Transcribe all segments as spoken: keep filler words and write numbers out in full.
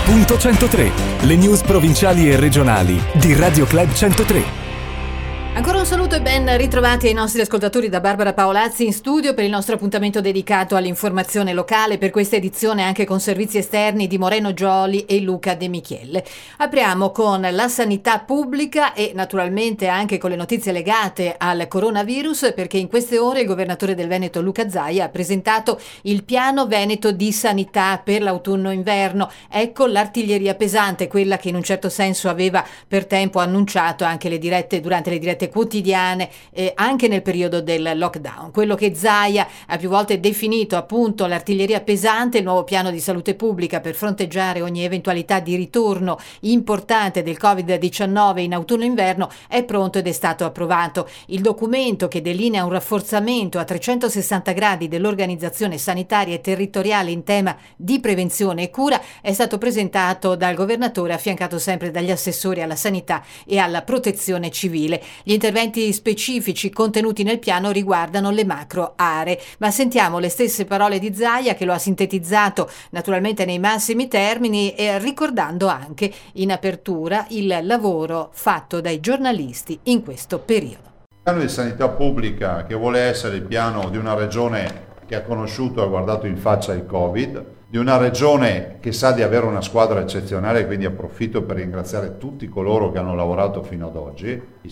punto centotré, le news provinciali e regionali di Radio Club centotré. Ancora un saluto e ben ritrovati ai nostri ascoltatori da Barbara Paolazzi in studio per il nostro appuntamento dedicato all'informazione locale, per questa edizione anche con servizi esterni di Moreno Gioli e Luca De Michele. Apriamo con la sanità pubblica e naturalmente anche con le notizie legate al coronavirus, perché in queste ore il governatore del Veneto Luca Zaia ha presentato il piano Veneto di sanità per l'autunno-inverno. Ecco l'artiglieria pesante, quella che in un certo senso aveva per tempo annunciato anche le dirette durante le dirette quotidiane eh, anche nel periodo del lockdown. Quello che Zaia ha più volte definito appunto l'artiglieria pesante, il nuovo piano di salute pubblica per fronteggiare ogni eventualità di ritorno importante del covid diciannove in autunno-inverno, è pronto ed è stato approvato. Il documento, che delinea un rafforzamento a trecentosessanta gradi dell'organizzazione sanitaria e territoriale in tema di prevenzione e cura, è stato presentato dal governatore, affiancato sempre dagli assessori alla sanità e alla protezione civile. Gli interventi specifici contenuti nel piano riguardano le macro aree, ma sentiamo le stesse parole di Zaia, che lo ha sintetizzato naturalmente nei massimi termini e ricordando anche in apertura il lavoro fatto dai giornalisti in questo periodo. Il piano di sanità pubblica, che vuole essere il piano di una regione che ha conosciuto e ha guardato in faccia il Covid, di una regione che sa di avere una squadra eccezionale, quindi approfitto per ringraziare tutti coloro che hanno lavorato fino ad oggi, i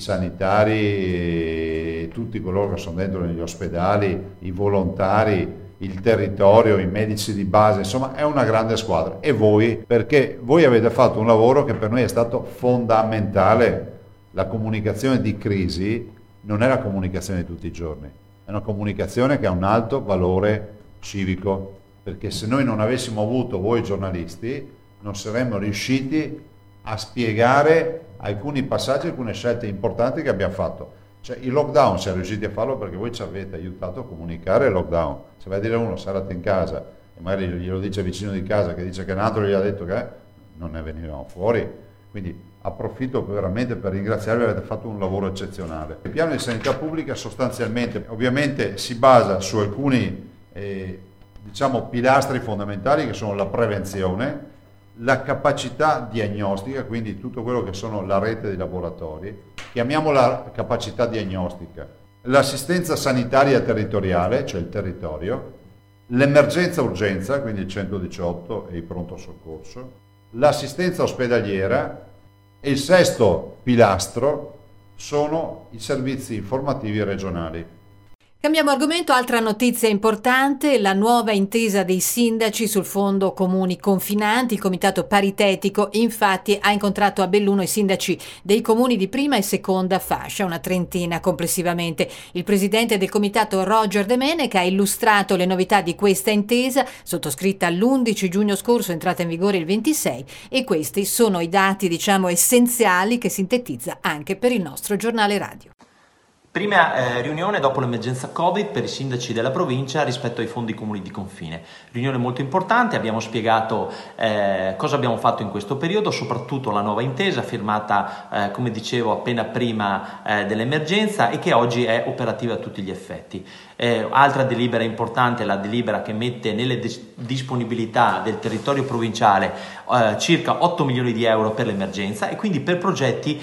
sanitari, tutti coloro che sono dentro negli ospedali, i volontari, il territorio, i medici di base, insomma è una grande squadra. E voi, perché voi avete fatto un lavoro che per noi è stato fondamentale. La comunicazione di crisi non è la comunicazione di tutti i giorni, è una comunicazione che ha un alto valore civico, perché se noi non avessimo avuto voi giornalisti non saremmo riusciti a spiegare alcuni passaggi, alcune scelte importanti che abbiamo fatto. Cioè il lockdown siamo riusciti a farlo perché voi ci avete aiutato a comunicare il lockdown. Se vai a dire uno sarate in casa e magari glielo dice vicino di casa che dice che un altro gli ha detto che non ne venivano fuori. Quindi approfitto veramente per ringraziarvi, avete fatto un lavoro eccezionale. Il piano di sanità pubblica sostanzialmente ovviamente si basa su alcuni eh, diciamo pilastri fondamentali, che sono la prevenzione, la capacità diagnostica, quindi tutto quello che sono la rete di laboratori, chiamiamola capacità diagnostica, l'assistenza sanitaria territoriale, cioè il territorio, l'emergenza urgenza, quindi il centodiciotto e il pronto soccorso, l'assistenza ospedaliera, e il sesto pilastro sono i servizi informativi regionali. Cambiamo argomento, altra notizia importante, la nuova intesa dei sindaci sul fondo comuni confinanti. Il comitato paritetico infatti ha incontrato a Belluno i sindaci dei comuni di prima e seconda fascia, una trentina complessivamente. Il presidente del comitato Roger De Menec ha illustrato le novità di questa intesa, sottoscritta l'undici giugno scorso, entrata in vigore il ventisei, e questi sono i dati diciamo essenziali che sintetizza anche per il nostro giornale radio. Prima eh, riunione dopo l'emergenza Covid per i sindaci della provincia rispetto ai fondi comuni di confine. Riunione molto importante, abbiamo spiegato eh, cosa abbiamo fatto in questo periodo, soprattutto la nuova intesa firmata, eh, come dicevo, appena prima eh, dell'emergenza e che oggi è operativa a tutti gli effetti. Eh, altra delibera importante è la delibera che mette nelle dis- disponibilità del territorio provinciale eh, circa otto milioni di euro per l'emergenza e quindi per progetti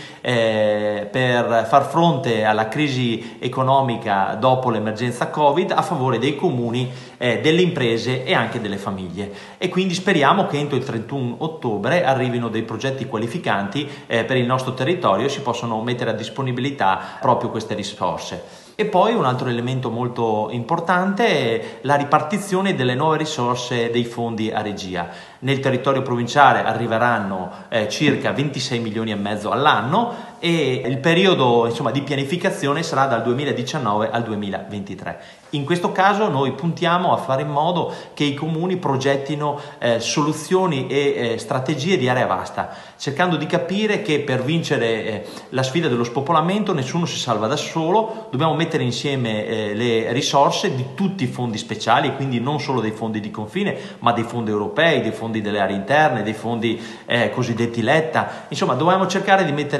eh, per far fronte alla crisi economica dopo l'emergenza Covid a favore dei comuni, eh, delle imprese e anche delle famiglie. E quindi speriamo che entro il trentuno ottobre arrivino dei progetti qualificanti eh, per il nostro territorio e si possano mettere a disponibilità proprio queste risorse. E poi un altro elemento molto importante è la ripartizione delle nuove risorse dei fondi a regia. Nel territorio provinciale arriveranno eh, circa ventisei milioni e mezzo all'anno e il periodo insomma, di pianificazione sarà dal duemiladiciannove al duemilaventitré. In questo caso noi puntiamo a fare in modo che i comuni progettino eh, soluzioni e eh, strategie di area vasta, cercando di capire che per vincere eh, la sfida dello spopolamento nessuno si salva da solo, dobbiamo mettere insieme eh, le risorse di tutti i fondi speciali, quindi non solo dei fondi di confine, ma dei fondi europei, dei fondi delle aree interne, dei fondi eh, cosiddetti Letta. Insomma, dobbiamo cercare di mettere in campo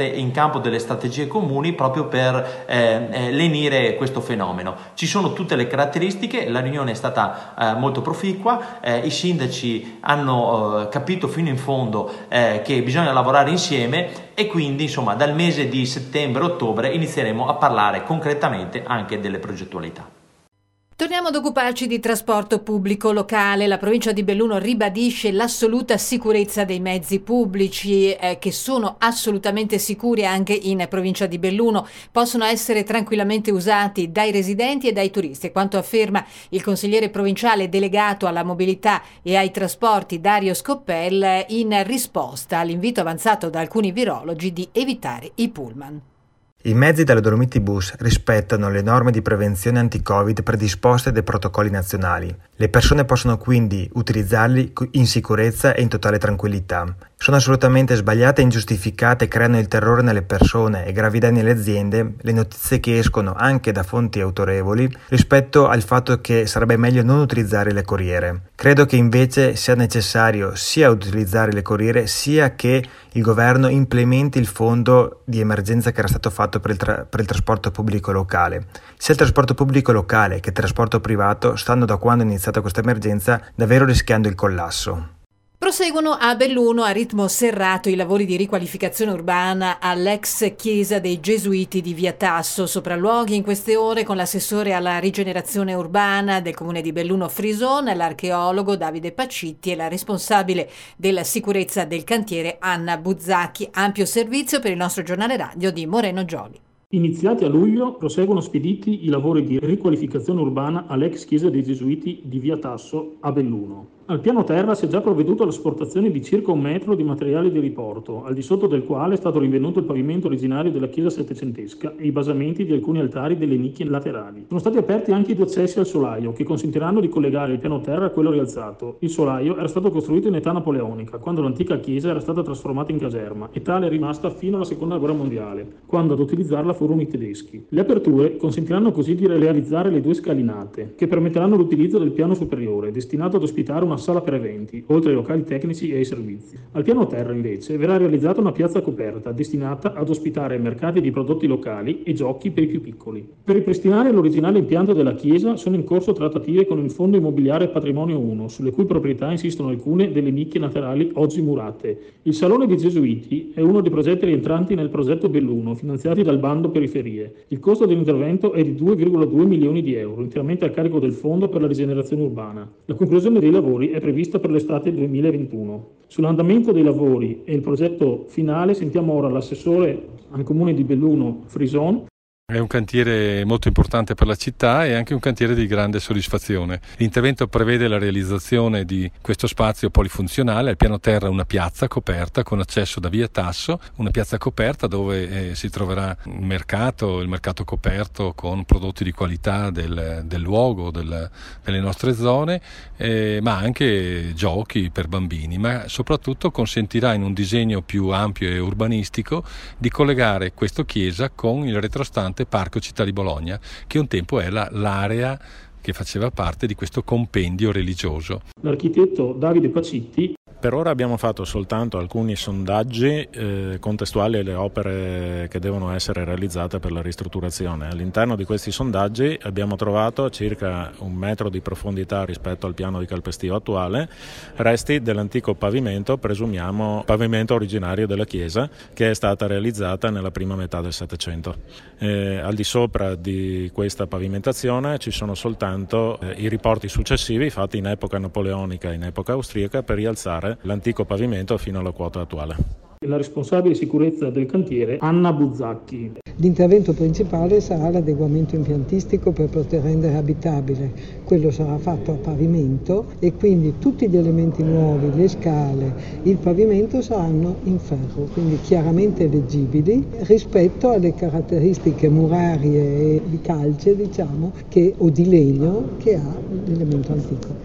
campo delle strategie comuni proprio per eh, eh, lenire questo fenomeno. Ci sono tutte le caratteristiche, la riunione è stata eh, molto proficua, eh, i sindaci hanno eh, capito fino in fondo eh, che bisogna lavorare insieme e quindi insomma dal mese di settembre-ottobre inizieremo a parlare concretamente anche delle progettualità. Torniamo ad occuparci di trasporto pubblico locale. La provincia di Belluno ribadisce l'assoluta sicurezza dei mezzi pubblici eh, che sono assolutamente sicuri anche in provincia di Belluno. Possono essere tranquillamente usati dai residenti e dai turisti, quanto afferma il consigliere provinciale delegato alla mobilità e ai trasporti Dario Scoppel in risposta all'invito avanzato da alcuni virologi di evitare i pullman. I mezzi della Dolomiti Bus rispettano le norme di prevenzione anti-Covid predisposte dai protocolli nazionali. Le persone possono quindi utilizzarli in sicurezza e in totale tranquillità. Sono assolutamente sbagliate e ingiustificate e creano il terrore nelle persone e gravi danni alle aziende le notizie che escono anche da fonti autorevoli rispetto al fatto che sarebbe meglio non utilizzare le corriere. Credo che invece sia necessario sia utilizzare le corriere sia che il governo implementi il fondo di emergenza che era stato fatto per il, tra- per il trasporto pubblico locale. Sia il trasporto pubblico locale che il trasporto privato stanno da quando è iniziata questa emergenza davvero rischiando il collasso. Proseguono a Belluno a ritmo serrato i lavori di riqualificazione urbana all'ex chiesa dei Gesuiti di Via Tasso. Sopralluoghi in queste ore con l'assessore alla rigenerazione urbana del comune di Belluno Frison, l'archeologo Davide Pacitti e la responsabile della sicurezza del cantiere Anna Buzzacchi. Ampio servizio per il nostro giornale radio di Moreno Gioli. Iniziati a luglio, proseguono spediti i lavori di riqualificazione urbana all'ex chiesa dei Gesuiti di Via Tasso a Belluno. Al piano terra si è già provveduto all'asportazione di circa un metro di materiale di riporto, al di sotto del quale è stato rinvenuto il pavimento originario della chiesa settecentesca e i basamenti di alcuni altari delle nicchie laterali. Sono stati aperti anche i due accessi al solaio, che consentiranno di collegare il piano terra a quello rialzato. Il solaio era stato costruito in età napoleonica, quando l'antica chiesa era stata trasformata in caserma, e tale è rimasta fino alla seconda guerra mondiale, quando ad utilizzarla furono i tedeschi. Le aperture consentiranno così di realizzare le due scalinate, che permetteranno l'utilizzo del piano superiore, destinato ad ospitare una sala per eventi, oltre ai locali tecnici e ai servizi. Al piano terra, invece, verrà realizzata una piazza coperta destinata ad ospitare mercati di prodotti locali e giochi per i più piccoli. Per ripristinare l'originale impianto della chiesa sono in corso trattative con il Fondo Immobiliare Patrimonio uno, sulle cui proprietà insistono alcune delle nicchie laterali oggi murate. Il Salone dei Gesuiti è uno dei progetti rientranti nel progetto Belluno, finanziati dal bando Periferie. Il costo dell'intervento è di due virgola due milioni di euro, interamente a carico del Fondo per la rigenerazione urbana. La conclusione dei lavori è prevista per l'estate duemilaventuno. Sull'andamento dei lavori e il progetto finale sentiamo ora l'assessore al comune di Belluno Frison. È un cantiere molto importante per la città e anche un cantiere di grande soddisfazione. L'intervento prevede la realizzazione di questo spazio polifunzionale, al piano terra una piazza coperta con accesso da Via Tasso, una piazza coperta dove eh, si troverà un mercato, il mercato coperto con prodotti di qualità del, del luogo, del, delle nostre zone, eh, ma anche giochi per bambini, ma soprattutto consentirà in un disegno più ampio e urbanistico di collegare questa chiesa con il retrostante Parco Città di Bologna, che un tempo è la, l'area che faceva parte di questo compendio religioso. L'architetto Davide Pacitti. Per ora abbiamo fatto soltanto alcuni sondaggi eh, contestuali alle opere che devono essere realizzate per la ristrutturazione. All'interno di questi sondaggi abbiamo trovato circa un metro di profondità rispetto al piano di calpestio attuale, resti dell'antico pavimento, presumiamo pavimento originario della chiesa, che è stata realizzata nella prima metà del Settecento. Eh, al di sopra di questa pavimentazione ci sono soltanto eh, i riporti successivi fatti in epoca napoleonica e in epoca austriaca per rialzare l'antico pavimento fino alla quota attuale. La responsabile sicurezza del cantiere Anna Buzzacchi. L'intervento principale sarà l'adeguamento impiantistico per poter rendere abitabile. Quello sarà fatto a pavimento e quindi tutti gli elementi nuovi, le scale, il pavimento saranno in ferro, quindi chiaramente leggibili rispetto alle caratteristiche murarie e di calce, diciamo, che, o di legno che ha l'elemento antico.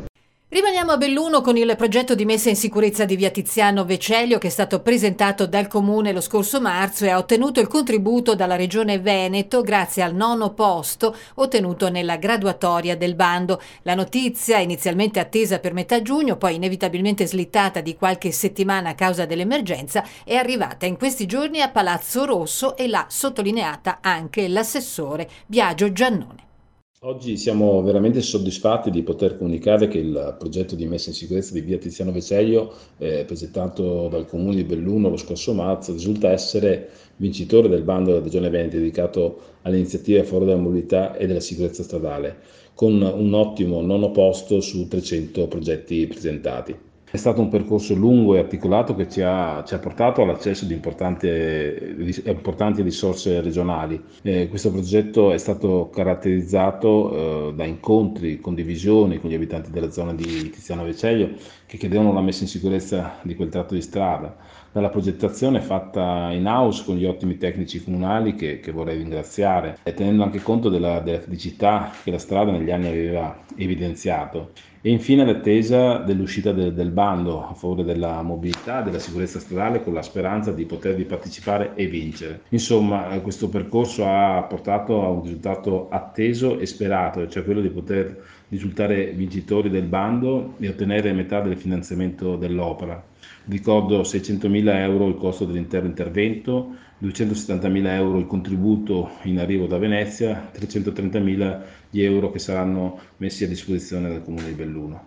Rimaniamo a Belluno con il progetto di messa in sicurezza di via Tiziano Vecellio, che è stato presentato dal Comune lo scorso marzo e ha ottenuto il contributo dalla Regione Veneto grazie al nono posto ottenuto nella graduatoria del bando. La notizia, inizialmente attesa per metà giugno, poi inevitabilmente slittata di qualche settimana a causa dell'emergenza, è arrivata in questi giorni a Palazzo Rosso e l'ha sottolineata anche l'assessore Biagio Giannone. Oggi siamo veramente soddisfatti di poter comunicare che il progetto di messa in sicurezza di via Tiziano Vecellio, eh, presentato dal Comune di Belluno lo scorso marzo, risulta essere vincitore del bando della Regione Veneto dedicato alle iniziative a favore della mobilità e della sicurezza stradale, con un ottimo nono posto su trecento progetti presentati. È stato un percorso lungo e articolato che ci ha, ci ha portato all'accesso di importanti, importanti risorse regionali. Eh, questo progetto è stato caratterizzato eh, da incontri, condivisioni con gli abitanti della zona di Tiziano Vecellio che chiedevano la messa in sicurezza di quel tratto di strada, dalla progettazione fatta in house con gli ottimi tecnici comunali che, che vorrei ringraziare, e tenendo anche conto della, della criticità che la strada negli anni aveva evidenziato. E infine l'attesa dell'uscita del, del bando a favore della mobilità e della sicurezza stradale, con la speranza di potervi partecipare e vincere. Insomma, questo percorso ha portato a un risultato atteso e sperato, cioè quello di poter risultare vincitori del bando e ottenere metà del finanziamento dell'opera. Ricordo seicentomila euro il costo dell'intero intervento, duecentosettantamila euro il contributo in arrivo da Venezia, trecentotrentamila gli euro che saranno messi a disposizione dal Comune di Belluno.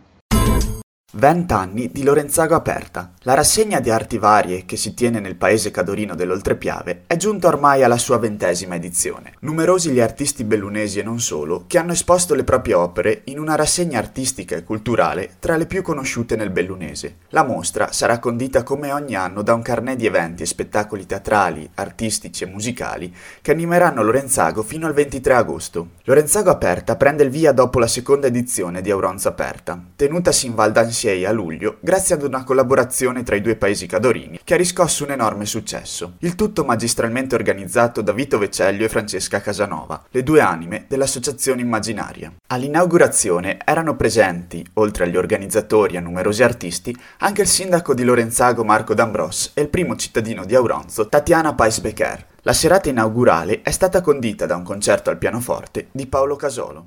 Vent'anni di Lorenzago Aperta. La rassegna di arti varie che si tiene nel paese cadorino dell'Oltrepiave è giunta ormai alla sua ventesima edizione. Numerosi gli artisti bellunesi e non solo che hanno esposto le proprie opere in una rassegna artistica e culturale tra le più conosciute nel bellunese. La mostra sarà condita come ogni anno da un carnet di eventi e spettacoli teatrali, artistici e musicali che animeranno Lorenzago fino al ventitré agosto. Lorenzago Aperta prende il via dopo la seconda edizione di Auronzo Aperta, tenutasi in Val d'Ansiei a luglio grazie ad una collaborazione tra i due paesi cadorini che ha riscosso un enorme successo. Il tutto magistralmente organizzato da Vito Vecellio e Francesca Casanova, le due anime dell'Associazione Immaginaria. All'inaugurazione erano presenti, oltre agli organizzatori e a numerosi artisti, anche il sindaco di Lorenzago Marco D'Ambros e il primo cittadino di Auronzo Tatiana Pais-Becker. La serata inaugurale è stata condita da un concerto al pianoforte di Paolo Casolo.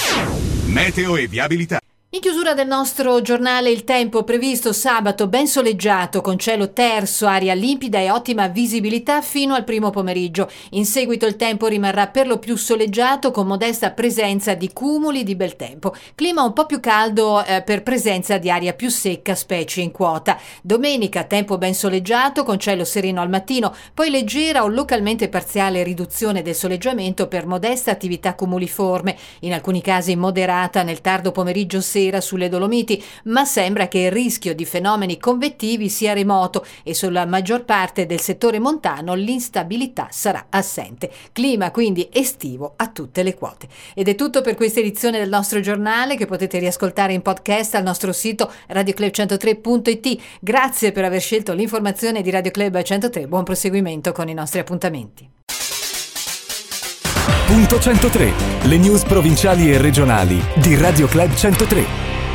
Meteo e viabilità. In chiusura del nostro giornale Il Tempo, previsto sabato ben soleggiato con cielo terso, aria limpida e ottima visibilità fino al primo pomeriggio. In seguito il tempo rimarrà per lo più soleggiato con modesta presenza di cumuli di bel tempo. Clima un po' più caldo eh, per presenza di aria più secca, specie in quota. Domenica tempo ben soleggiato con cielo sereno al mattino, poi leggera o localmente parziale riduzione del soleggiamento per modesta attività cumuliforme, in alcuni casi moderata nel tardo pomeriggio sera sulle Dolomiti, ma sembra che il rischio di fenomeni convettivi sia remoto e sulla maggior parte del settore montano l'instabilità sarà assente. Clima quindi estivo a tutte le quote. Ed è tutto per questa edizione del nostro giornale, che potete riascoltare in podcast al nostro sito radio club centotré punto it. Grazie per aver scelto l'informazione di Radio Club centotré. Buon proseguimento con i nostri appuntamenti. Punto centotré, le news provinciali e regionali di Radio Club centotré.